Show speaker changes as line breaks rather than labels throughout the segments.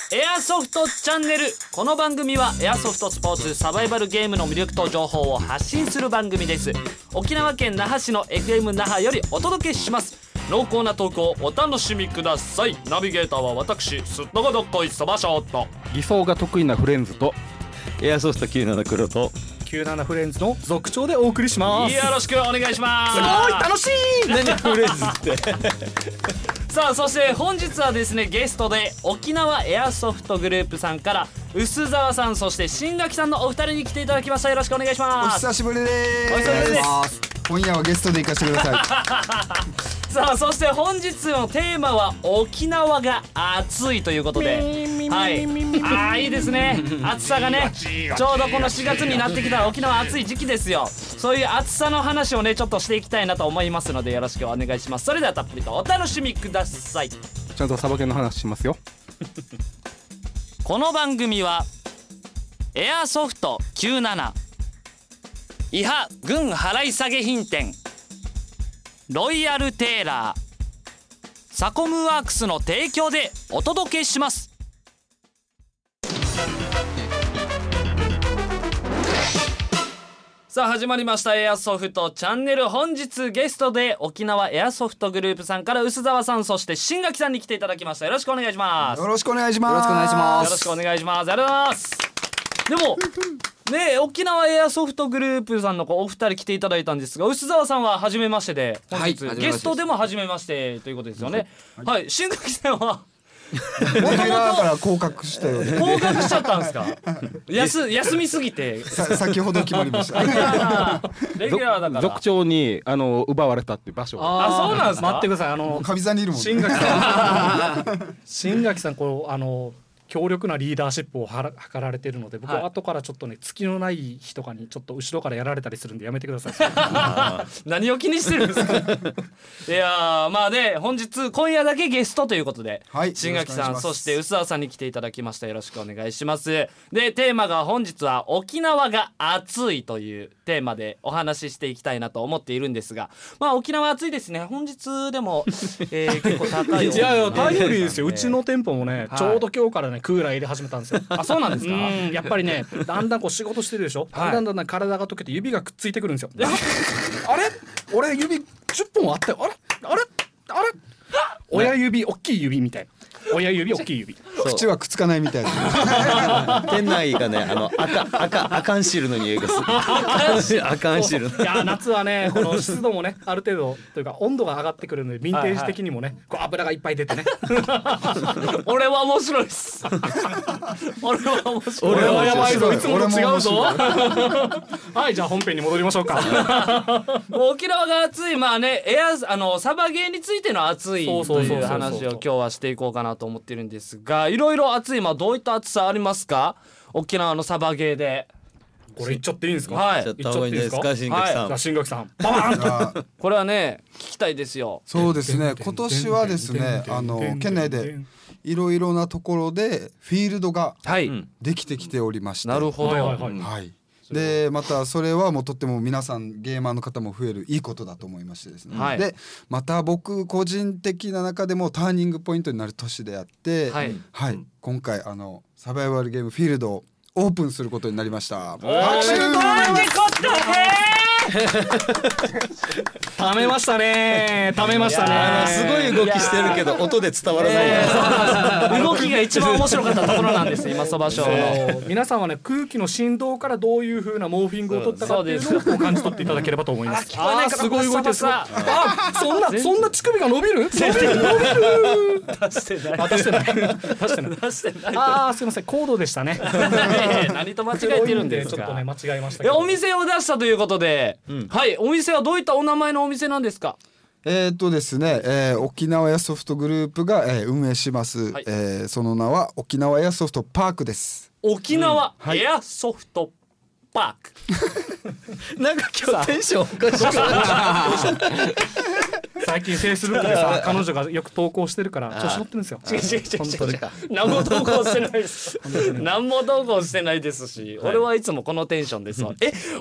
エアソフトチャンネル。この番組はエアソフトスポーツサバイバルゲームの魅力と情報を発信する番組です。沖縄県那覇市の FM 那覇よりお届けします。濃厚なトークをお楽しみください。ナビゲーターは私すっとこどっこいそばショート、
偽装が得意なフレンズと
エアソフト97黒と
97フレンズの族長でお送りします。
よろしくお願いします。
すごい楽しい。
何フレンズって
さあ、そして本日はですね、ゲストで沖縄エアソフトグループさんから臼澤さん、そして新垣さんのお二人に来ていただきました。よろしくお願いし
お
ます。
久しぶりです。
お久しぶりです。
今夜はゲストで行かせてください。
さあ、そして本日のテーマは沖縄が暑いということで、はい、いいですね。暑さがね、ちょうどこの4月になってきたら沖縄暑い時期ですよ。そういう暑さの話をねちょっとしていきたいなと思いますので、よろしくお願いします。それではたっぷりとお楽しみください。
ちゃんとサバゲンの話しますよ。
この番組はエアソフト97、伊波軍払い下げ品店、ロイヤルテーラー、サコムワークスの提供でお届けします。さあ、始まりましたエアソフトチャンネル。本日ゲストで沖縄エアソフトグループさんから臼澤さん、そして新垣さんに来ていただきました。よろしくお願いします。
よろしくお願いします。
よろしくお願いします。
よろしくお願いします。ありがとうございます。でもね、沖縄エアソフトグループさんのお二人来ていただいたんですが、臼澤さんは初めましてで、本日、
はい、
ゲストでも初めましてということですよね。はい、新垣さんは
レギュラーから降格したよね。
合格しちゃったんですか？休みすぎて
先ほど決まりました。
レギュラーだから
族長に奪われたっていう場所。
あ、そうなんですか？
待ってください。
上座にいるもんね。
新垣さんこう強力なリーダーシップを図られているので、僕は後からちょっとね、月のない日とかにちょっと後ろからやられたりするんでやめてください。
何を気にしてるんですか？いやー、まあね、今夜だけゲストということで、
はい、
新垣さん、
よろしくお願いします。
そして臼澤さんに来ていただきました。よろしくお願いします。で、テーマが本日は沖縄が暑いというテーマでお話ししていきたいなと思っているんですが、まあ沖縄暑いですね。本日でも、結構高い。
いやいや、タイムリーですよ。うちの店舗もね、
はい、
ちょうど今日からねクーラー入れ始めたんですよ。
あ、そうなんですか？
やっぱりね、だんだんこう仕事してるでしょ、
はい、
だんだん体が溶けて指がくっついてくるんですよ。あれ俺指10本あったよ。あれ親指、大きい指みたいな。親指、大きい指。
口はくっつかないみたいな。
店内がね、あかん汁の匂いがする。あかん汁。
いや、夏はね、この湿度もね、ある程度というか温度が上がってくるので、ヴィンテージ的にもね、こう油がいっぱい出てね。
俺は面白いっす。俺は面白い。
俺はやばいぞ。いつもと違うぞ。
俺も
はい、じゃあ本編に戻りましょうか。
沖縄が暑い、まあね、サバゲーについての暑いという話を今日はしていこうかなと思ってるんですが、いろいろ暑い、まあどういった暑さありますか？沖縄のサバゲーで。
これ言っちゃっていいんですか？
はい。
ちょっと方がいいんですか、新垣さん。
じゃあ新垣さん、バーンと。
これはね、聞きたいですよ。
そうですね。今年はですね、県内でいろいろなところでフィールドができてきておりまして、
なるほど。
はい。でまたそれはもうとっても皆さんゲーマーの方も増えるいいことだと思いましてですね、
はい、
でまた僕個人的な中でもターニングポイントになる年であって、
はい、
今回サバイバルゲームフィールドをオープンすることになりました。
拍手。
ためましたね。
すごい動きしてるけど音で伝わらない。
動きが一番面白かったところなんです今そばショーの。
皆さんはね、空気の振動からどういう風なモーフィングを取ったかっていうのを感じ取っていただければと思います。すごい動いてる。そんな乳首が伸びる？出してない。すいません、コードでしたね。
何と間違えてるんですか？
ちょっとね間違えましたけど。
お店を出したということで、はい、お店はどういったお名前のお店なんですか？
ですね、沖縄エアソフトグループが、運営します、
はい、
その名は沖縄エアソフトパークです。
沖縄エアソフトパーク、
なんか今日テンションおかしい。
最近フェイスブックでさ、彼女がよく投稿してるから調子乗ってるんですよ。
違う何も投稿してないです。何も投稿してないですし、俺はいつもこのテンションですわ。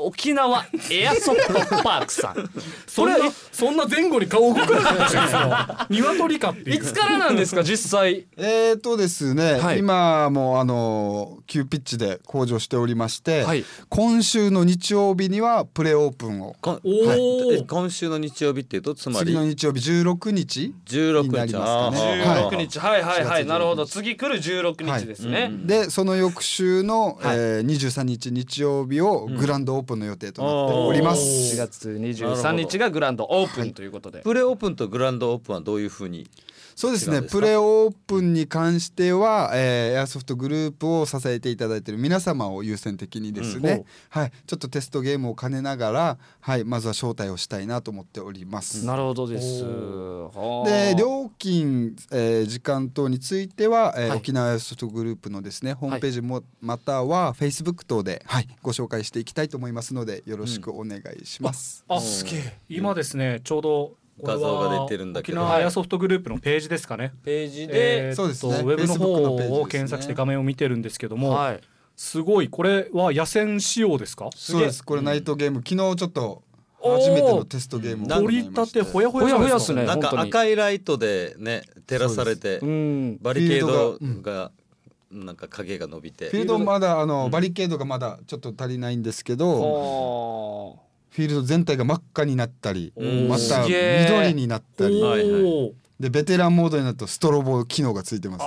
沖縄エアソフトパークさん
そんな前後に顔動かなかったですよ。鶏かっていう。
いつからなんですか実際。
ですね、
はい、
今も急ピッチで向上しておりまして、
はい、
今週の日曜日にはプレオープンを、
今週の日曜日っていうとつまり
次の日曜日16日になりますかね。
16日、はいはいはい、なるほど。次来る16日ですね、
でその翌週の、23日日曜日をグランドオープンの予定となっております。
4月23日がグランドオープンということで、
プレオープンとグランドオープンはどういうふうに。
そうですね、プレオープンに関しては、エアソフトグループを支えていただいている皆様を優先的にですね、はい、ちょっとテストゲームを兼ねながら、はい、まずは招待をしたいなと思っております。
なるほどです。
で料金、時間等については、沖縄エアソフトグループのですねホームページもまたは Facebook 等で、ご紹介していきたいと思いますのでよろしくお願いします。
すげえ。今ですねちょうど
画像が出てるんだけど、
沖縄エアソフトグループのページですかね。
ページで、
そうですね、
ウェブの方を検索して画面を見てるんですけども、すごい。これは野戦仕様ですか？
そうです。これナイトゲーム、昨日ちょっと初めてのテストゲームを
取り立てほやほやですね。
なんか赤いライトでね照らされて、バリケードがなんか影が伸びて、
フィールドまだバリケードがまだちょっと足りないんですけど、フィールド全体が真っ赤になったり、また緑になったり、でベテランモードになるとストロボ機能がついてます、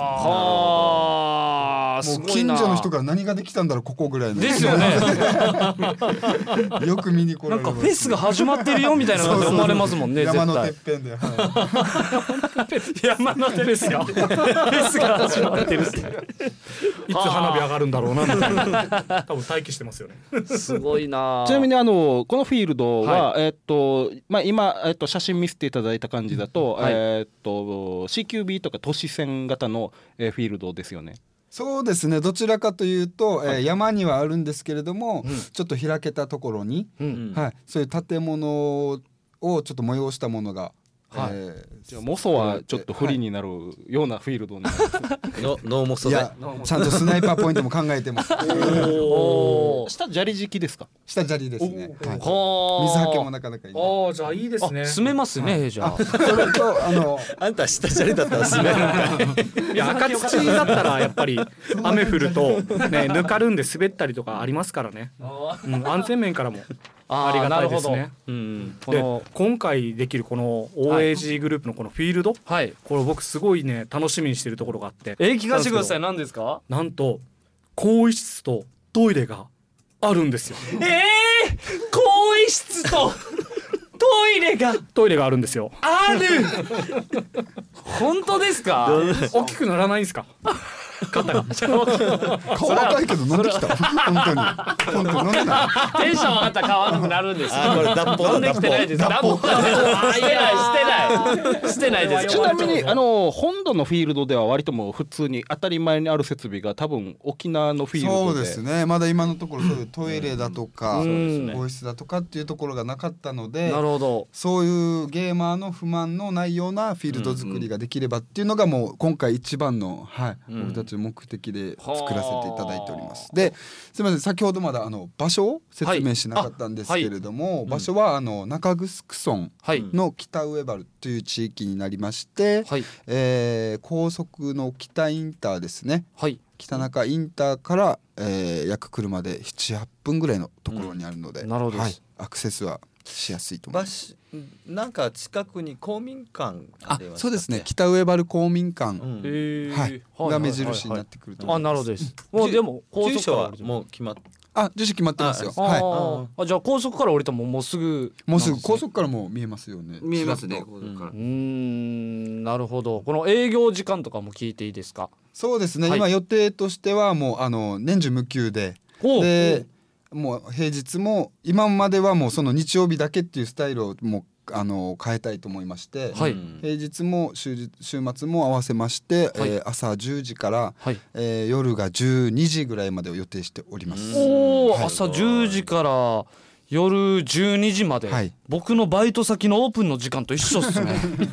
もう近所の人から何ができたんだろうここぐらいの
ですよね
よく見に来られます。
なんかフェスが始まってるよみたいな感じで思われますもんね。
山のてっぺんで、
山のてっぺんですよフェスが始まってる
いつ花火上がるんだろうなみたいな多分待機してますよね。
すごいな。
ちなみにこのフィールドは、今、写真見せていただいた感じだと、CQB とか都市線型の、フィールドですよね。
そうですね、どちらかというと、山にはあるんですけれども、ちょっと開けたところに、そういう建物をちょっと催したものが、
じゃあモソはちょっと不利になるようなフィールドになる
ノーモソで、
ちゃんとスナイパーポイントも考えてます。
下砂利敷きですか？
下砂利ですね。水はけもなかなかいい。
じゃあいいですね。
住めますね。じゃあ
それと
あんた下砂利だったら住めるんかい。
いや赤土だったらやっぱり雨降るとねぬかるんで滑ったりとかありますからね。安全面からもありがたいですね。で今回できるこの OAG グループのこのフィールド、これ僕すごいね楽しみにしてるところがあって、
聞かせてください。何ですか？
なんと更衣室とトイレがあるんですよ。
更衣室とトイレがあるんですよ。ある本当ですか？
大きくならないんですか？肩が
顔赤いけど飲んできた。本当に飲んでない。
テンション上がったら顔赤くなるんですよ。
これ脱法
飲んできてないです。脱法してないです。
ちなみに本土のフィールドでは割ともう普通に当たり前にある設備が多分沖縄のフィールドで、
そうですね、まだ今のところそういうトイレだとか更衣室だとかっていうところがなかったので、
なるほど、
そういうゲーマーの不満のないようなフィールド作りができればっていうのがもう今回一番の僕たちの目的で作らせていただいております。ですみません、先ほどまだ場所を説明しなかったんですけれども、場所は中城村の北上原という地域になりまして、高速の北インターですね、北中インターから、約車で 7,8 分ぐらいのところにあるので、アクセスはしやすいと思います。
なんか近くに公民館ありましたっけ？
そうですね、北上原公民館、が目印になってくると思います。
なるほどです。もうでも
住所はもう決まって、
住所決まってますよ。
じゃあ高速から降りたらもうすぐ
高速からも見えますよね。
見えますね。
なるほど。この営業時間とかも聞いていいですか？
そうですね、今予定としてはもう年中無休で、もう平日も今まではもうその日曜日だけっていうスタイルをもう変えたいと思いまして、平日も週末も合わせまして、朝10時から、夜が12時ぐらいまでを予定しております。
朝10時から夜12時まで、
はい、
僕のバイト先のオープンの時間と一緒っすね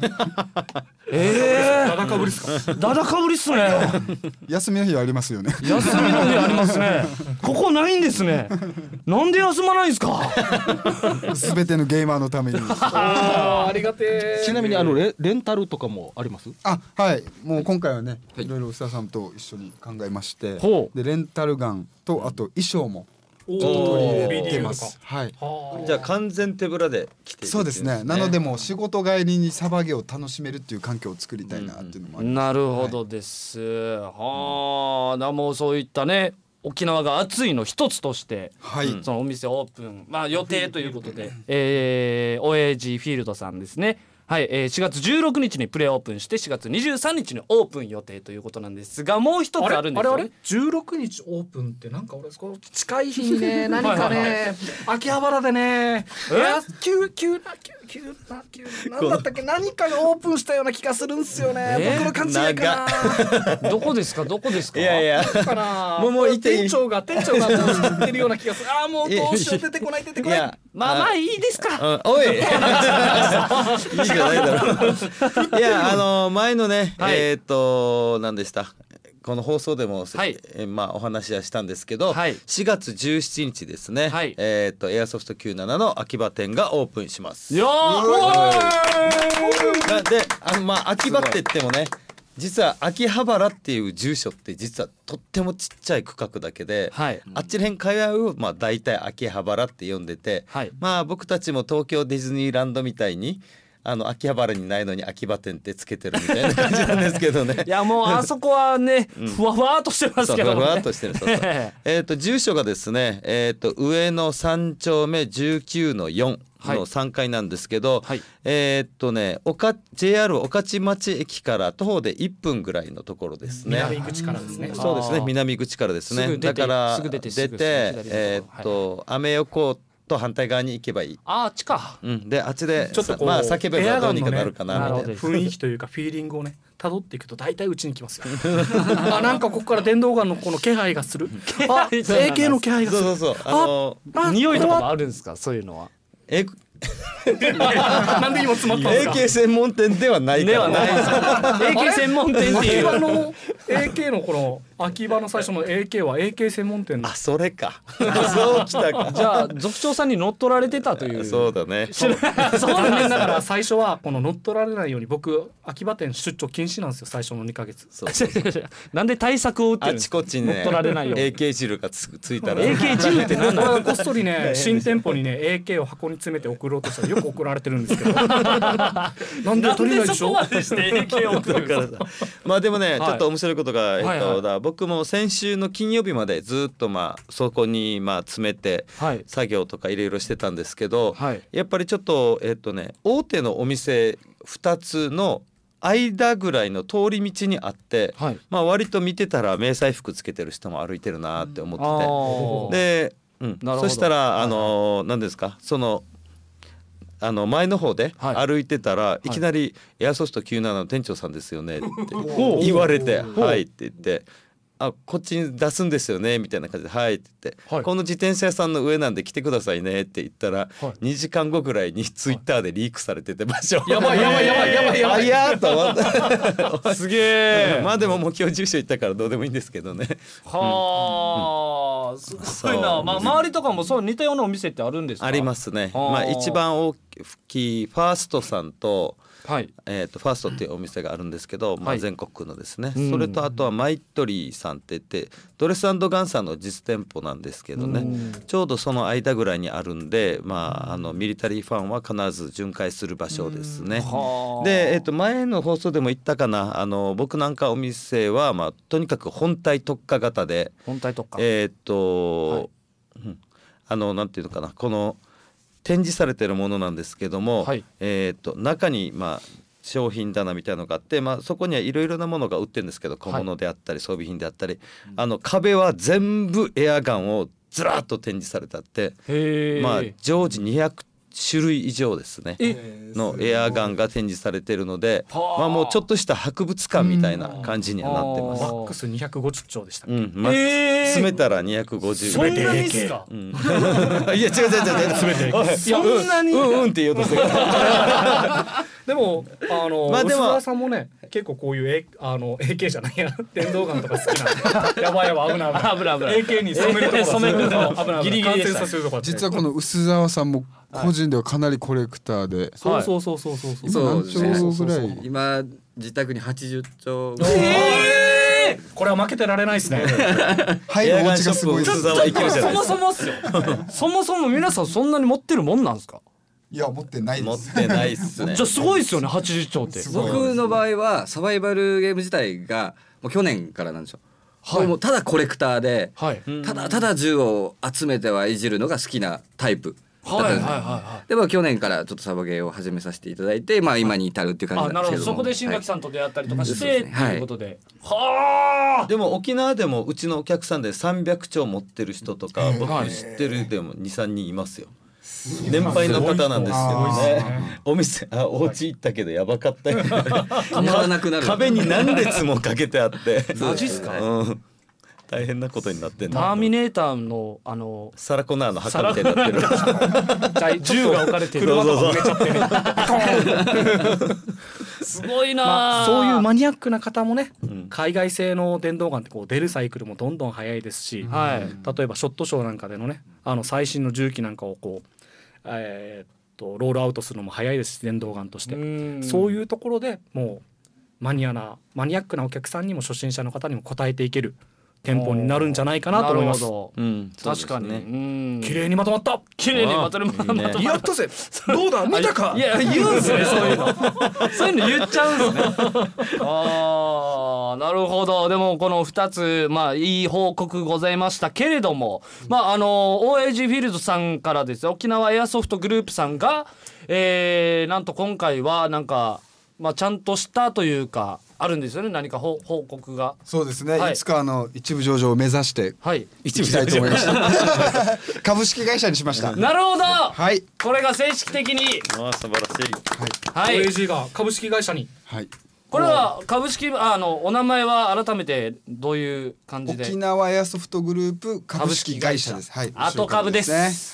ダダかぶりっすか？
ダダかぶりっすね
休みの日はありますよね。
休みの日ありますねここないんですね。なんで休まないんですか
すべてのゲーマーのために。
ありがてえ。
ちなみにレンタルとかもあります？
あ、はい、もう今回はね、いろいろustaさんと一緒に考えまして、
ほう
でレンタルガンとあと衣装もちょっと取り入れてます。はい。
じゃあ完全手ぶらで来ている
そうですね。なのでもう仕事帰りにサバゲを楽しめるっていう環境を作りたいなっていうのもあります。
なるほどです、はあ、もうそういったね沖縄が暑いの一つとして、
はい、
そのお店オープン、予定ということで、OAG フィールドさんですね。はい、4月16日にプレオープンして4月23日にオープン予定ということなんですが、もう一つあるんですよね。
あれ16日オープンってなんか俺こう近い日にね何かね秋葉原でねなんだったっけ、何かがオープンしたような気がするんですよね。僕の勘違いかな。
どこですかどこですか。
いやいや
かな。
もういていい。
店長が作ってるような気がする。ああもうどうしよう、出てこない。
いや
まあいいですか。
おいいいじゃないだろいや前のね、
はい、
何でしたこの放送でも、
はい、
お話はしたんですけど、はい、4月17日ですね、はい、エアソフト97の秋葉店がオープンします。
よ
ーで秋葉って言ってもね、実は秋葉原っていう住所って実はとってもちっちゃい区画だけで、はい、あっちら辺界隈を大体秋葉原って呼んでて、はい、僕たちも東京ディズニーランドみたいに秋葉原にないのに秋葉店ってつけてるみたいな感じなんですけどね。
いやもうあそこはね、ふわふわっとしてますけどね。
ふわふわっとしてる。そう住所がですね、上野3丁目19-4の3階なんですけど、はい、JR 御徒町駅から徒歩で1分ぐらいのところですね。
南口からですね。
そうですね、南口からですね。だから出てアメ横と反対側に行けばいい。
あっちか。
であっちでちょっとこう叫べばどうにかなるかなみたいな
雰囲気というかフィーリングをね辿っていくと大体うちに来ますよ。なんかここから電動ガンのこの気配がする。AK の気配がする。
そう匂いとかもあるんですか、そういうのは。
なんで今詰まったんですか。
AK 専門店ではないからね。
AK 専門店っていう
AK のこの秋葉の最初の AK は AK 専門店の。
それか。そうきたか。
じゃあ族長さんに乗っ取られてたという。
そうだね。
残念ながら最初はこの乗っ取られないように僕秋葉店出張禁止なんですよ、最初の2ヶ月。
なんで対策を打ってるんですか。
あちこちにね
乗っ取られないように
AK 汁がついたら
AK 汁って何なの。
こっそりね新店舗にね AK を箱に詰めて送ろうとしたらよく送られてるんですけどなんで足りないでしょ。
なんでそこまでして AK を送るから
でもね、ちょっと面白いことが、僕も先週の金曜日までずっとそこに詰めて作業とかいろいろしてたんですけど、やっぱりちょっと大手のお店2つの間ぐらいの通り道にあって、割と見てたら迷彩服つけてる人も歩いてるなって思ってて、で、そしたら何ですか、その前の方で歩いてたら、いきなりエアソフト97の店長さんですよねって言われて、はいって言って、こっちに出すんですよねみたいな感じで、はいって言って、この自転車屋さんの上なんで来てくださいねって言ったら、2時間後ぐらいにツイッターでリークされてて、場所
やばい
あやーと思った
すげえ。
でももう今日住所行ったからどうでもいいんですけどね。
はあ、すごいな。周りとかもそう似たようなお店ってあるんですか。
ありますね。一番大きいファーストさんとファーストっていうお店があるんですけど、全国のですね、それとあとはマイトリーさんって言ってドレス&ガンさんの実店舗なんですけどね、ちょうどその間ぐらいにあるんで、ミリタリーファンは必ず巡回する場所ですね。で、前の放送でも言ったかな、僕なんかお店は、とにかく本体特化型で、
本体特化、
なんていうのかな、この展示されているものなんですけども、中に商品棚みたいなのがあって、そこにはいろいろなものが売ってるんですけど、小物であったり装備品であったり、壁は全部エアガンをずらっと展示されてあって、常時200 種類以上ですねのエアガンが展示されているので、まあもうちょっとした博物館みたいな感じにはなってます。
マックス250丁でしたっけ？
詰めたら250。
そんなにですか？
いや違う詰めて
そんなに
って言おうとしてる。
でも
まあでも
薄田さんもね結構こういうAK じゃないや電動ガンとか好きなんでやばい危ない AK に染めるとこ
ギリギリでした。
実はこの薄澤さんも個人ではかなりコレクターで、
そう
今何丁ぐらい？
今自宅に80丁。
これは負けてられないですね。
はい、お家がすごいです。
そもそもっすよ。そもそも皆さんそんなに持ってるもんなんですか？
いや持ってないです。
持ってないっすね。
じゃあすごいですよね80丁って。
僕の場合はサバイバルゲーム自体がもう去年からなんですよ。もうただコレクターで、ただ銃を集めてはいじるのが好きなタイプ。でも去年からちょっとサバゲーを始めさせていただいて、まあ今に至るっていう感じなんですけども。
そこで新垣さんと出会ったりとかしてということで。はあ。
でも沖縄でもうちのお客さんで300丁持ってる人とか僕知ってるでも 2,3 人いますよ。年配の方なんですけどね。お家行ったけどやばかったよ。
たまらなくなる。
壁に何列もかけてあって。
マジっすか？
大変なことになってん
ターミネーターの
サラコナーの墓みたいになってる。
銃が置かれてる。車とか埋めちゃってね。すごいな、
そういうマニアックな方もね、海外製の電動ガンってこう出るサイクルもどんどん早いですし、例えばショットショーなんかでのね最新の銃器なんかをこう、ロールアウトするのも早いですし電動ガンとしてそういうところでもうマニアックなお客さんにも初心者の方にも応えていける店舗になるんじゃないかなと思います。
確かに
綺麗にまとまった。
綺麗にまとまった。
やったぜ。どうだ見たか。
いや言うんすねそういうの言っちゃうんですね。なるほど。でもこの2ついい報告ございましたけれども、OAG フィールドさんからですね沖縄エアソフトグループさんがなんと今回はなんかちゃんとしたというかあるんですよね何か報告が。
そうですね、いつか一部上場を目指していきたいと思いました。株式会社にしました。
なるほど、
はい
これが正式的に
素晴らしい。
OAG が株式会社に。
これは株式お名前は改めてどういう感じで？
沖縄エアソフトグループ株式会社です。
後株です。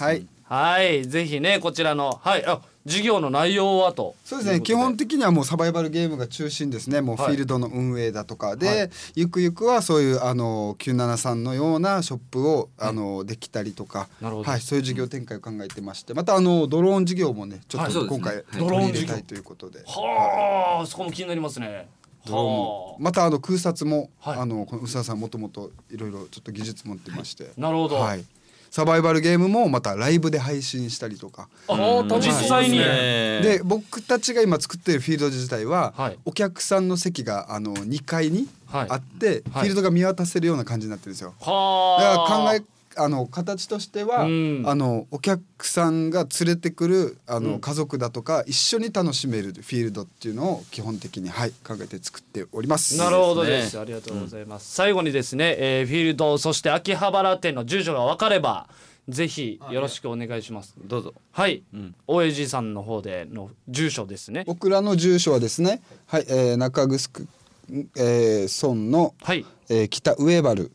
ぜひねこちらの事業の内容はと。
そうですね、基本的にはもうサバイバルゲームが中心ですね。もうフィールドの運営だとかで、ゆくゆくはそういう973のようなショップをできたりとか、そういう事業展開を考えてまして、またドローン事業もねちょっと今回取り入れたいということで、
そこも気になりますね。
また空撮もこの薄田さんもともといろいろちょっと技術持ってまして、
なるほど、
サバイバルゲームもまたライブで配信したりとか。
実際に
で僕たちが今作っているフィールド自体は、お客さんの席が2階にあって、フィールドが見渡せるような感じになってるんですよ。だから形としては、お客さんが連れてくる家族だとか一緒に楽しめるフィールドっていうのを基本的に考えて作っております。
なるほどです。ありがとうございます。最後にですね、フィールドそして秋葉原店の住所が分かればぜひよろしくお願いします。
どうぞ。
OAG さんの方での住所ですね。
僕らの住所はですね、中城村の、北上原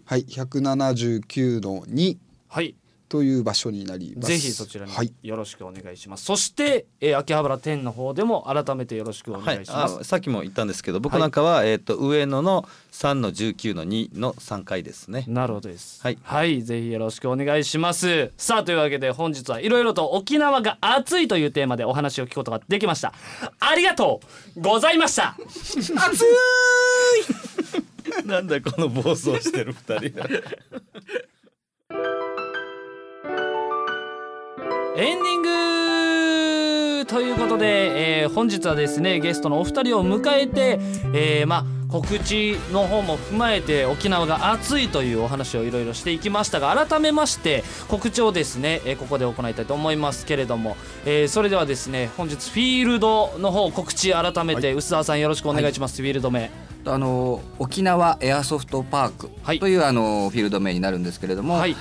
179の2という場所になります。
ぜひそちらによろしくお願いします。そして秋葉原店の方でも改めてよろしくお願いします。
さっきも言ったんですけど僕なんかは、上野の3の19の2の3階ですね。
なるほどです。ぜひよろしくお願いします。さあというわけで本日はいろいろと沖縄が熱いというテーマでお話を聞くことができました。ありがとうございました。熱い
なんだこの暴走してる2人。
エンディングということで、本日はですねゲストのお二人を迎えて、告知の方も踏まえて沖縄が熱いというお話をいろいろしていきましたが改めまして告知をですね、ここで行いたいと思いますけれども、それではですね本日フィールドの方告知改めて薄澤さんよろしくお願いします。フィールド名
沖縄エアソフトパークというフィールド名になるんですけれども、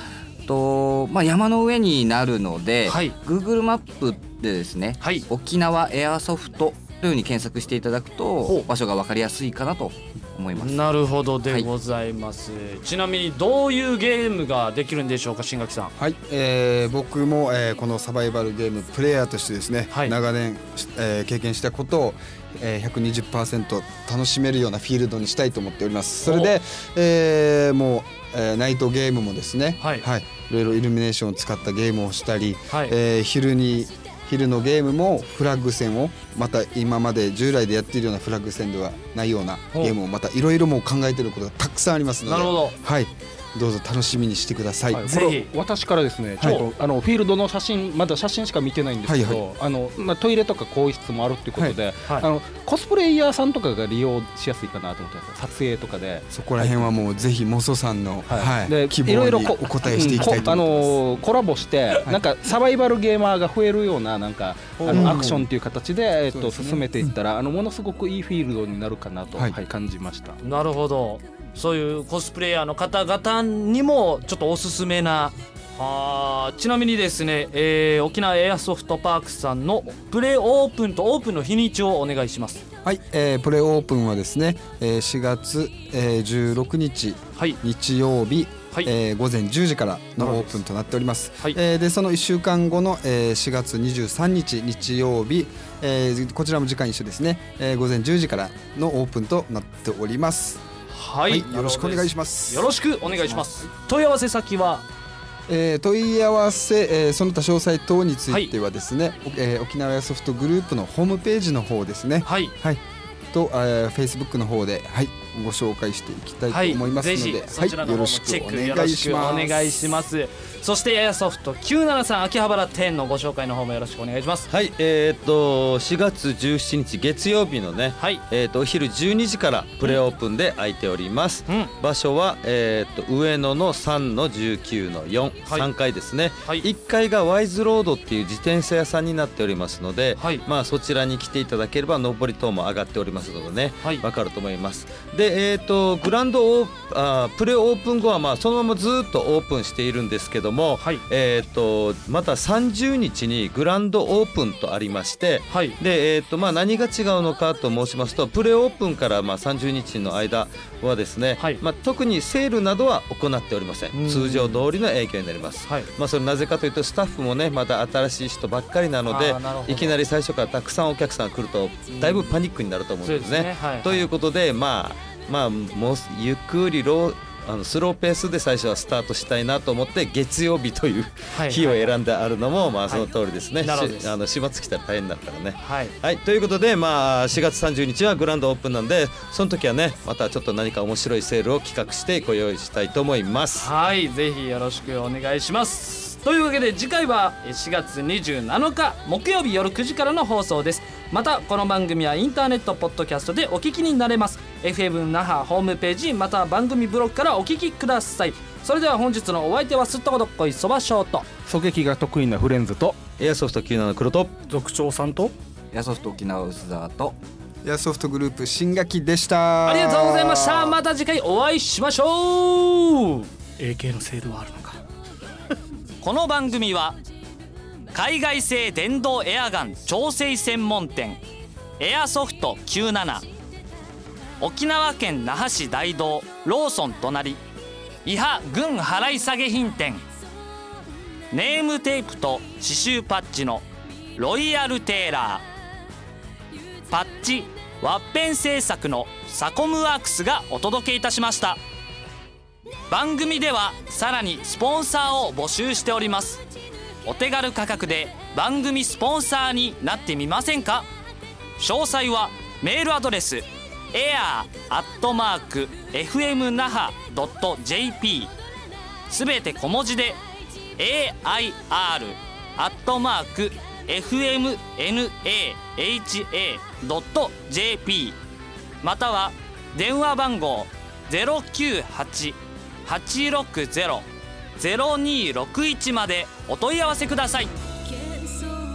山の上になるので、
はい、
Google マップでですね、はい、沖縄エアソフトというふうに検索していただくと場所が分かりやすいかなと思います。
なるほどでございます、はい、ちなみにどういうゲームができるんでしょうか、新垣さん。
はい、僕も、このサバイバルゲームプレイヤーとしてですね、はい、長年、経験したことを、120% 楽しめるようなフィールドにしたいと思っております。それで、もう、ナイトゲームもですね、はいはい、いろいろイルミネーションを使ったゲームをしたり、はい、昼のゲームもフラッグ戦をまた今まで従来でやっているようなフラッグ戦ではないようなゲームをまたいろいろもう考えていることがたくさんありますので、なるほど、はい、どうぞ楽しみにしてください。
ぜひ私からですね、ちょっと、はい、フィールドの写真まだ写真しか見てないんですけど、はいはい、トイレとか更衣室もあるっていうことで、はいはい、コスプレイヤーさんとかが利用しやすいかなと思ってます。撮影とかで
そこら辺はもうぜひモソさんの、はいはい、希望にお答えしていきたいと思います。
コラボして、なんかサバイバルゲーマーが増えるようななんかアクションという形で、進めていったらものすごくいいフィールドになるかなと、はいはい、感じました。
なるほど、そういうコスプレイヤーの方々にもちょっとおすすめな。ちなみにですね、沖縄エアソフトパークさんのプレオープンとオープンの日にちをお願いします。
はい、プレオープンはですね、4月、16日、はい、日曜日、はい、午前10時からのオープンとなっております。はい、でその1週間後の、4月23日日曜日、こちらも時間一緒ですね、午前10時からのオープンとなっております。
はい、
よろしくお願いします。
よろしくお願いします。問い合わせ先は
問い合わせ、その他詳細等についてはですね、はい、沖縄エアソフトグループのホームページの方ですね、はいはい、と、Facebook の方で、はい、ご紹介していきたいと思いますので、はい、ぜひそちらの方もチェックよろしくお願いします。
そしてエアソフト973秋葉原店のご紹介の方もよろしくお願いします。
はい、4月17日月曜日のね、はい、お昼12時からプレオープンで開いております。場所は、上野の 3-19-4、はい、3階ですね、はい、1階がワイズロードっていう自転車屋さんになっておりますので、はい、まあ、そちらに来ていただければ上り等も上がっておりますのでね、はい、分かると思います。で、グランドプレオープン後はまあそのままずっとオープンしているんですけども、はい、また30日にグランドオープンとありまして、はい、で、まあ、何が違うのかと申しますと、プレオープンからまあ30日の間はですね、はい、まあ、特にセールなどは行っておりません。通常通りの営業になります。はい、まあ、それなぜかというとスタッフもねまだ新しい人ばっかりなので、いきなり最初からたくさんお客さん来るとだいぶパニックになると思うんですね。ということで、まあもうゆっくりスローペースで最初はスタートしたいなと思って月曜日という日を選んであるのもまあその通りですね。始末来たら大変になるからね。はい、はい、ということで、まあ、4月30日はグランドオープンなんで、その時はねまたちょっと何か面白いセールを企画してご用意したいと思います。
はい、ぜひよろしくお願いします。というわけで次回は4月27日木曜日夜9時からの放送です。またこの番組はインターネットポッドキャストでお聞きになれます。 FM 那覇ホームページまたは番組ブログからお聞きください。それでは本日のお相手はすっとこどっこいそばショート、
狙撃が得意なフレンズと
エアソフト97黒と
族長さんと
エアソフト沖縄薄沢と
エアソフトグループ新垣でした。
ありがとうございました。また次回お会いしましょう。
AK のセールはあるのか
この番組は海外製電動エアガン調整専門店エアソフト97、沖縄県那覇市大道ローソン隣伊波軍払い下げ品店、ネームテープと刺繍パッチのロイヤルテーラー、パッチワッペン製作のサコムワークスがお届けいたしました。番組ではさらにスポンサーを募集しております。お手軽価格で番組スポンサーになってみませんか。詳細はメールアドレス air@fmnaha.jp すべて小文字で air@fmnaha.jp または電話番号 098-860-0261 までお問い合わせください。